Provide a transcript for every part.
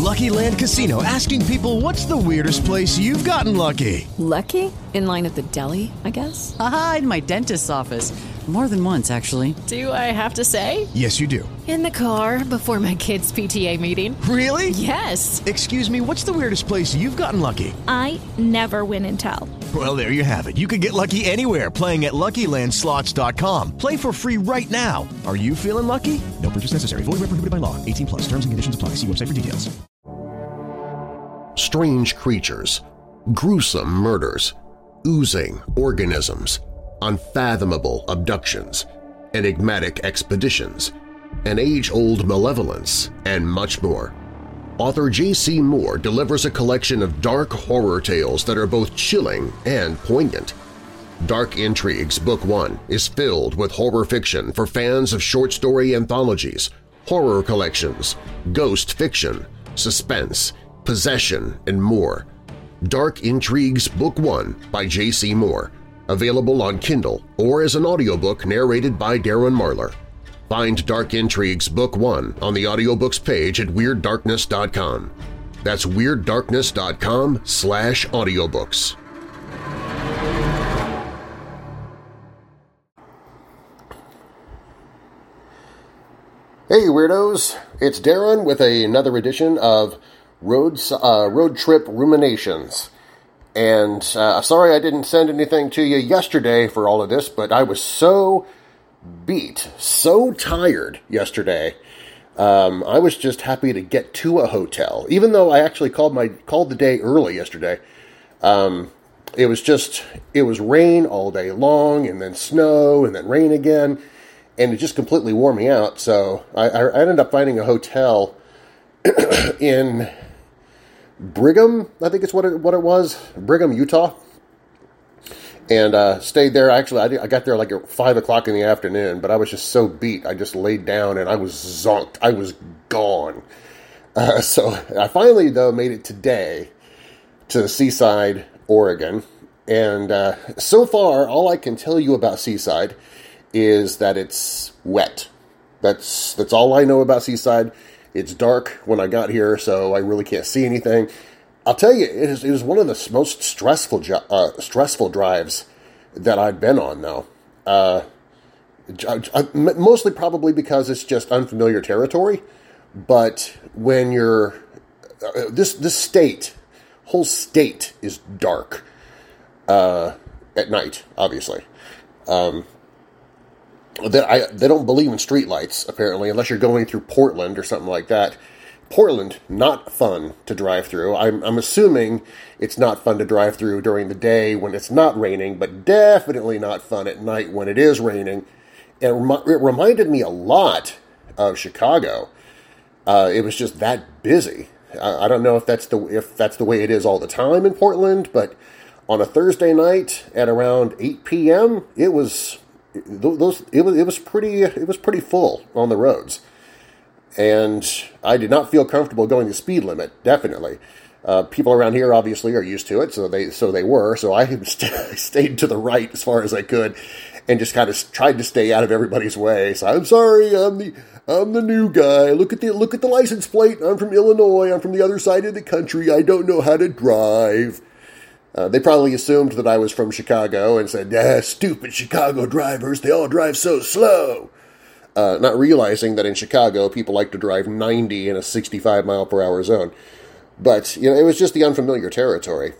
Lucky Land Casino, asking people, what's the weirdest place you've gotten lucky? Lucky? In line at the deli, I guess? Aha, in my dentist's office. More than once, actually. Do I have to say? Yes, you do. In the car before my kids' PTA meeting. Really? Yes. Excuse me, what's the weirdest place you've gotten lucky? I never win and tell. Well, there you have it. You can get lucky anywhere, playing at LuckyLandSlots.com. Play for free right now. Are you feeling lucky? No purchase necessary. Void where prohibited by law. 18 plus. Terms and conditions apply. See website for details. Strange creatures, gruesome murders, oozing organisms, unfathomable abductions, enigmatic expeditions, an age-old malevolence, and much more. Author J.C. Moore delivers a collection of dark horror tales that are both chilling and poignant. Dark Intrigues Book 1 is filled with horror fiction for fans of short story anthologies, horror collections, ghost fiction, suspense, possession, and more. Dark Intrigues Book 1 by J.C. Moore, available on Kindle or as an audiobook narrated by Darren Marlar. Find Dark Intrigues Book 1 on the audiobooks page at WeirdDarkness.com. That's WeirdDarkness.com/audiobooks. Hey Weirdos! It's Darren with another edition of Road Trip Ruminations. And sorry I didn't send anything to you yesterday for all of this, but I was so beat, so tired yesterday. I was just happy to get to a hotel, even though I actually called the day early yesterday. It was rain all day long, and then snow, and then rain again, and it just completely wore me out. So I ended up finding a hotel in Brigham, I think it's what it was, Brigham, Utah, and stayed there. Actually, I got there like at 5 o'clock in the afternoon, but I was just so beat, I just laid down and I was zonked. I was gone. So I finally, though, made it today to Seaside, Oregon, and so far, all I can tell you about Seaside is that it's wet. That's all I know about Seaside. It's dark when I got here, so I really can't see anything. I'll tell you, it was one of the most stressful drives that I've been on, though. Mostly probably because it's just unfamiliar territory. But when you're this whole state is dark at night, obviously. They don't believe in streetlights, apparently, unless you're going through Portland or something like that. Portland, not fun to drive through. I'm assuming it's not fun to drive through during the day when it's not raining, but definitely not fun at night when it is raining. It reminded me a lot of Chicago. It was just that busy. I don't know if that's the way it is all the time in Portland, but on a Thursday night at around 8 p.m., it was pretty full on the roads, and I did not feel comfortable going the speed limit. Definitely, people around here obviously are used to it, so I stayed to the right as far as I could, and just kind of tried to stay out of everybody's way. So I'm sorry, I'm the new guy. Look at the license plate. I'm from Illinois. I'm from the other side of the country. I don't know how to drive. They probably assumed that I was from Chicago and said, stupid Chicago drivers, they all drive so slow. Not realizing that in Chicago, people like to drive 90 in a 65 mile per hour zone. But, it was just the unfamiliar territory.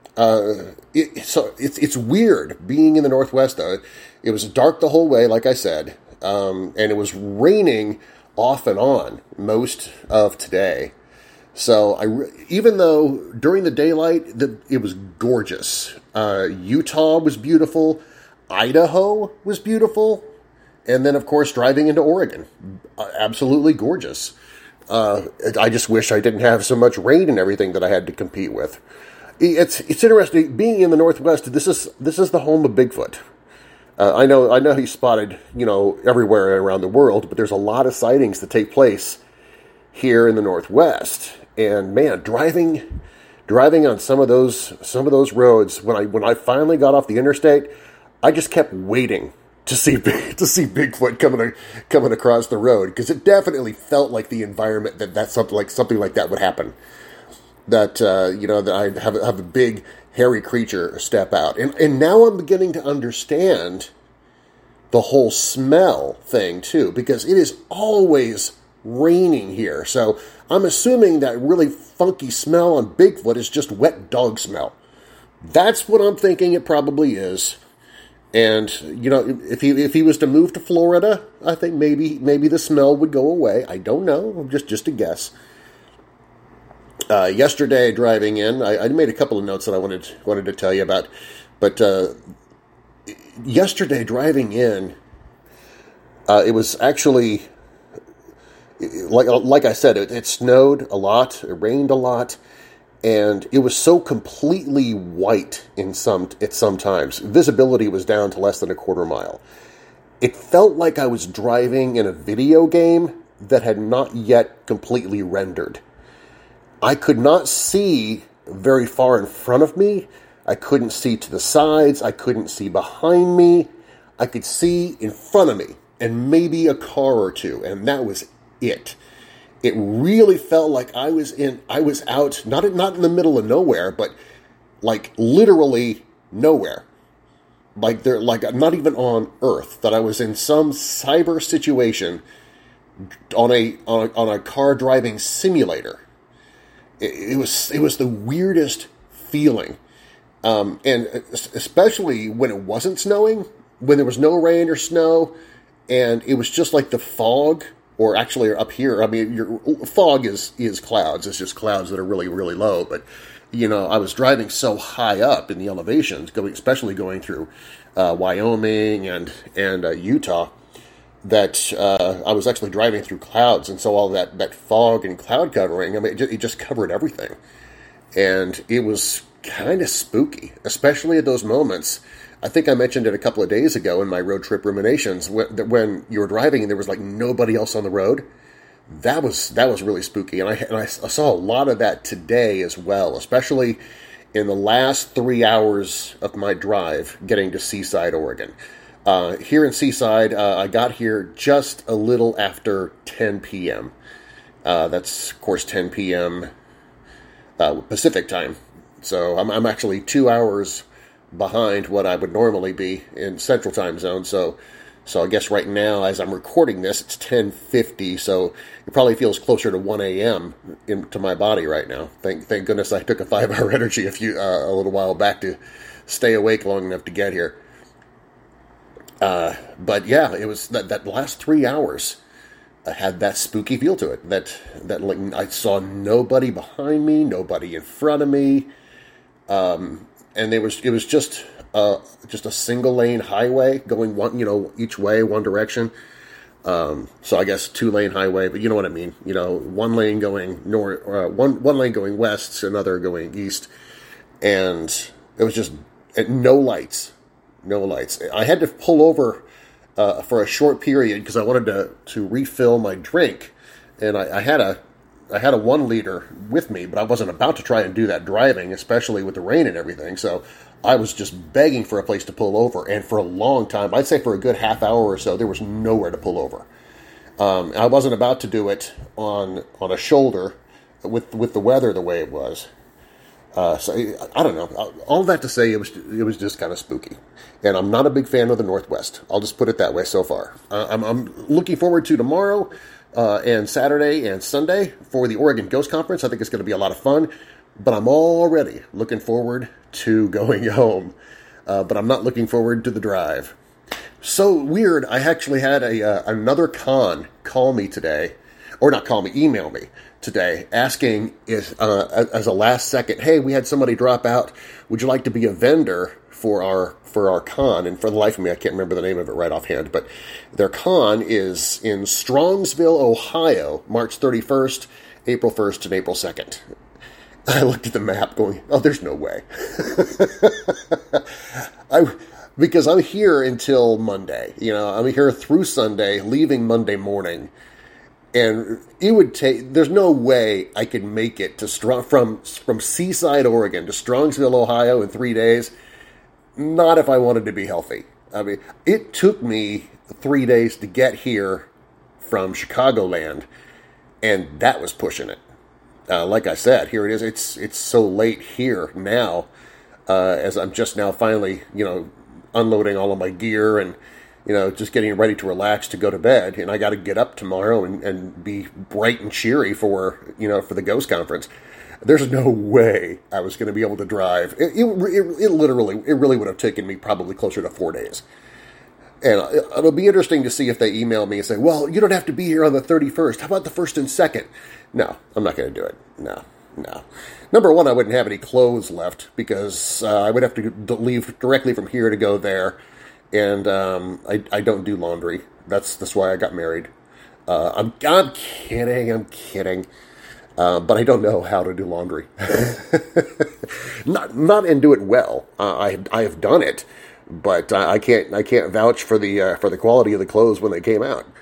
It's weird being in the Northwest, though. It was dark the whole way, like I said, and it was raining off and on most of today. So even though during the daylight it was gorgeous, Utah was beautiful, Idaho was beautiful, and then of course driving into Oregon, absolutely gorgeous. I just wish I didn't have so much rain and everything that I had to compete with. It's interesting being in the Northwest. This is the home of Bigfoot. I know he's spotted everywhere around the world, but there's a lot of sightings that take place here in the Northwest. And man, driving on some of those roads, when I finally got off the interstate, I just kept waiting to see Bigfoot coming across the road, because it definitely felt like the environment that something like that would happen. That that I have a big hairy creature step out, and now I'm beginning to understand the whole smell thing too, because it is always raining here. So I'm assuming that really funky smell on Bigfoot is just wet dog smell. That's what I'm thinking it probably is. And, if he was to move to Florida, I think maybe the smell would go away. I don't know. Just a guess. Yesterday, driving in, I made a couple of notes that I wanted to tell you about. But yesterday, driving in, it was actually, like I said, it snowed a lot, it rained a lot. And it was so completely white at some times. Visibility was down to less than a quarter mile. It felt like I was driving in a video game that had not yet completely rendered. I could not see very far in front of me. I couldn't see to the sides. I couldn't see behind me. I could see in front of me and maybe a car or two, and that was it. It really felt like I was out, not in the middle of nowhere, but like literally nowhere. Like not even on Earth, that I was in some cyber situation on a car driving simulator. It was the weirdest feeling. And especially when it wasn't snowing, when there was no rain or snow, and it was just like the fog. Or actually up here, I mean, your fog is clouds. It's just clouds that are really, really low. But, I was driving so high up in the elevations, especially going through Wyoming and Utah, that I was actually driving through clouds. And so all that fog and cloud covering, I mean, it just covered everything. And it was kind of spooky, especially at those moments. I think I mentioned it a couple of days ago in my road trip ruminations when you were driving and there was like nobody else on the road. That was really spooky, and I saw a lot of that today as well, especially in the last 3 hours of my drive getting to Seaside, Oregon. Here in Seaside, I got here just a little after 10 p.m. That's of course 10 p.m. Pacific time, so I'm actually 2 hours behind what I would normally be in Central Time Zone. So I guess right now, as I'm recording this, it's 10:50. So it probably feels closer to 1 a.m. to my body right now. Thank goodness I took a 5-hour energy a little while back to stay awake long enough to get here. But yeah, it was that last 3 hours had that spooky feel to it. That like I saw nobody behind me, nobody in front of me. And it was just a single lane highway going each way, one direction. So I guess 2-lane highway, but you know what I mean. One lane going north, one lane going west, another going east, and it was just no lights. I had to pull over for a short period because I wanted to refill my drink, and I had a 1 liter with me, but I wasn't about to try and do that driving, especially with the rain and everything. So I was just begging for a place to pull over. And for a long time, I'd say for a good half hour or so, there was nowhere to pull over. I wasn't about to do it on a shoulder with the weather the way it was. So I don't know. All that to say, it was just kind of spooky. And I'm not a big fan of the Northwest. I'll just put it that way so far. I'm looking forward to tomorrow. And Saturday and Sunday for the Oregon Ghost Conference. I think it's going to be a lot of fun, but I'm already looking forward to going home. But I'm not looking forward to the drive. So weird, I actually had another con call me today, or not call me, email me today, asking as a last second, hey, we had somebody drop out. Would you like to be a vendor for our con? And for the life of me, I can't remember the name of it right offhand, but their con is in Strongsville, Ohio, March 31st, April 1st, and April 2nd. I looked at the map going, oh, there's no way. Because I'm here until Monday. I'm here through Sunday, leaving Monday morning. And it would take, there's no way I could make it to from Seaside, Oregon to Strongsville, Ohio in 3 days. Not if I wanted to be healthy. I mean, it took me 3 days to get here from Chicagoland, and that was pushing it. Like I said, here it is. It's so late here now, as I'm just now finally, unloading all of my gear and, just getting ready to relax to go to bed. And I got to get up tomorrow and be bright and cheery for the Ghost Conference. There's no way I was going to be able to drive. It really would have taken me probably closer to 4 days. And it'll be interesting to see if they email me and say, well, you don't have to be here on the 31st. How about the 1st and 2nd? No, I'm not going to do it. No. Number one, I wouldn't have any clothes left because I would have to leave directly from here to go there. And I don't do laundry. That's why I got married. I'm kidding. But I don't know how to do laundry. not and do it well. I have done it. But I can't vouch for the quality of the clothes when they came out.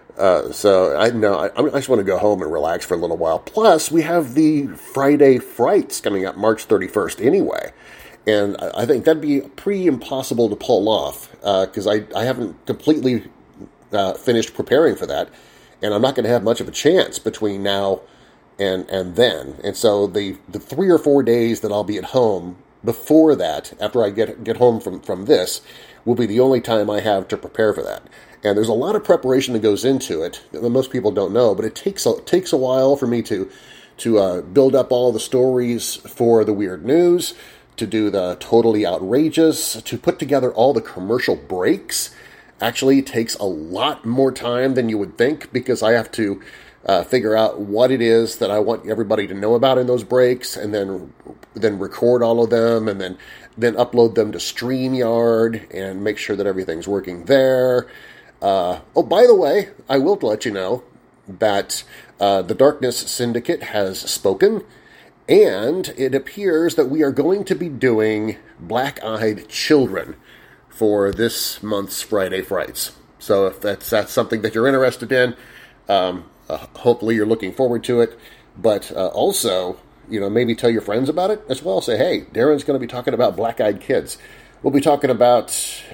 So I just want to go home and relax for a little while. Plus, we have the Friday Frights coming up March 31st anyway, and I think that'd be pretty impossible to pull off because I haven't completely finished preparing for that, and I'm not going to have much of a chance between now and then. And so the 3 or 4 days that I'll be at home before that, after I get home from this, will be the only time I have to prepare for that. And there's a lot of preparation that goes into it that most people don't know, but it takes a while for me to build up all the stories for the weird news, to do the totally outrageous, to put together all the commercial breaks. Actually, it takes a lot more time than you would think because I have to figure out what it is that I want everybody to know about in those breaks, and then record all of them, and then upload them to StreamYard and make sure that everything's working there. By the way, I will let you know that the Darkness Syndicate has spoken, and it appears that we are going to be doing Black-Eyed Children for this month's Friday Frights. So if that's something that you're interested in, hopefully you're looking forward to it. But also, maybe tell your friends about it as well. Say, hey, Darren's going to be talking about black-eyed kids. We'll be talking about,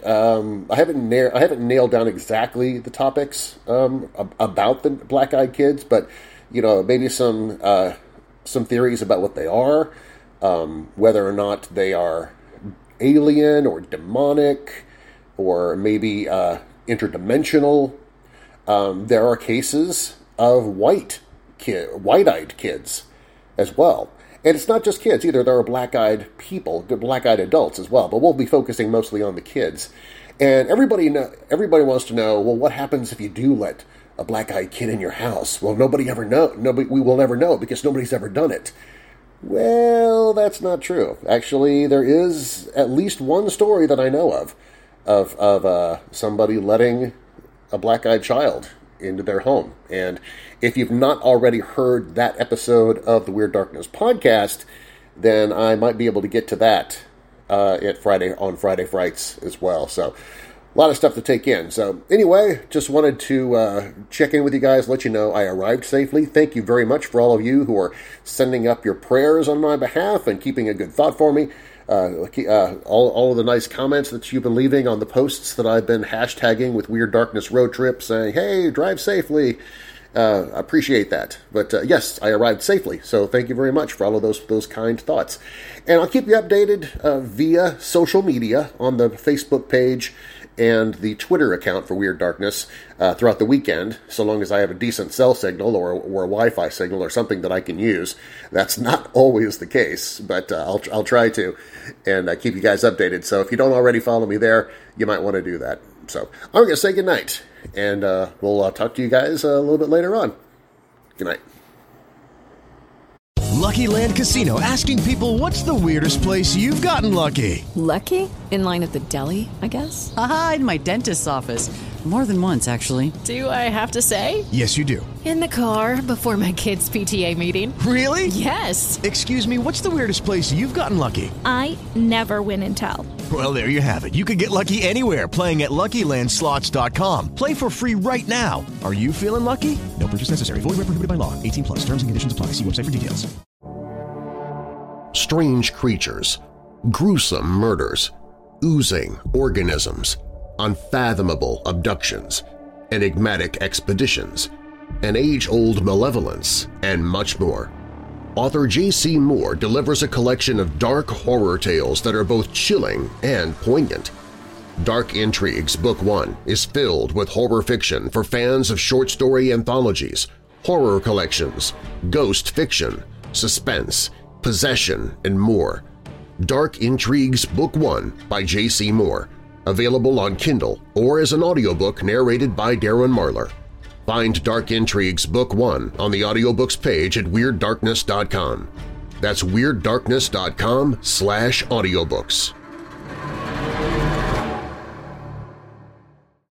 I haven't nailed down exactly the topics about the black-eyed kids, but, maybe some theories about what they are, whether or not they are alien or demonic, or maybe interdimensional. There are cases of white-eyed kids as well. And it's not just kids either. There are black-eyed people, black-eyed adults as well. But we'll be focusing mostly on the kids. And everybody wants to know, well, what happens if you do let a black-eyed kid in your house? Well, we will never know because nobody's ever done it. Well, that's not true. Actually, there is at least one story that I know of somebody letting a black-eyed child into their home. And if you've not already heard that episode of the Weird Darkness podcast, then I might be able to get to that on Friday Frights as well. So a lot of stuff to take in. So anyway, just wanted to check in with you guys, let you know I arrived safely. Thank you very much for all of you who are sending up your prayers on my behalf and keeping a good thought for me. All of the nice comments that you've been leaving on the posts that I've been hashtagging with Weird Darkness Road Trip, saying, hey, drive safely. I appreciate that. But yes, I arrived safely, so thank you very much for all of those kind thoughts. And I'll keep you updated via social media on the Facebook page and the Twitter account for Weird Darkness throughout the weekend, so long as I have a decent cell signal or a Wi-Fi signal or something that I can use. That's not always the case, but I'll try to and keep you guys updated. So if you don't already follow me there, you might want to do that. So I'm going to say goodnight, and we'll talk to you guys a little bit later on. Good night. Lucky Land Casino, asking people, what's the weirdest place you've gotten lucky? Lucky? In line at the deli, I guess? Aha, in my dentist's office. More than once, actually. Do I have to say? Yes, you do. In the car before my kids' PTA meeting. Really? Yes. Excuse me, what's the weirdest place you've gotten lucky? I never win and tell. Well, there you have it. You can get lucky anywhere, playing at LuckyLandSlots.com. Play for free right now. Are you feeling lucky? No purchase necessary. Void where prohibited by law. 18+. Terms and conditions apply. See website for details. Strange creatures, gruesome murders, oozing organisms, unfathomable abductions, enigmatic expeditions, an age-old malevolence, and much more. Author J.C. Moore delivers a collection of dark horror tales that are both chilling and poignant. Dark Intrigues Book 1 is filled with horror fiction for fans of short story anthologies, horror collections, ghost fiction, suspense, possession, and more. Dark Intrigues Book 1 by J.C. Moore, available on Kindle or as an audiobook narrated by Darren Marlar. Find Dark Intrigues Book 1 on the audiobooks page at WeirdDarkness.com. That's WeirdDarkness.com/audiobooks.